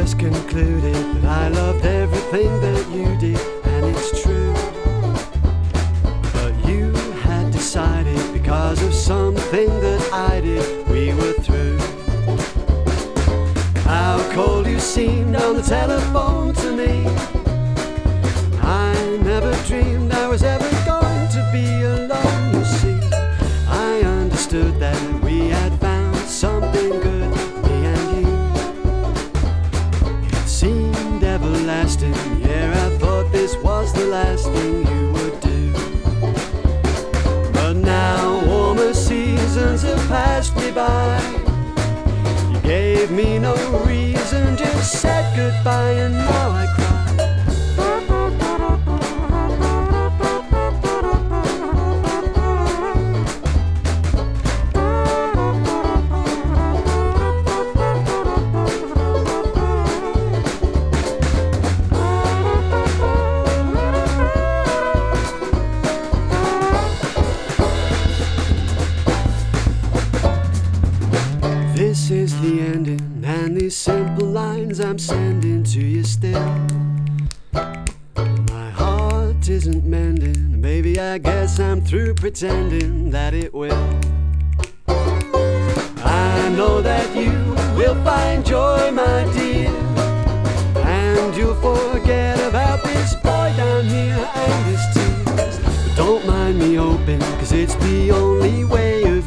just concluded that I loved everything that you did, and it's true. But you had decided because of something that I did, we were through. How cold you seemed on the telephone to me. I never dreamed I was ever going to be alone, you see. I understood that we had found something good, me and you. It seemed everlasting, yeah, I thought this was the last thing you would do. But now warmer seasons have passed me by. You gave me no reason, just said goodbye, and now I cry. This is the ending, and these simple lines I'm sending to you still. My heart isn't mending, baby, I guess I'm through pretending that it will. I know that you will find joy, my dear, and you'll forget about this boy down here and his tears. But don't mind me hoping, 'cause it's the only way you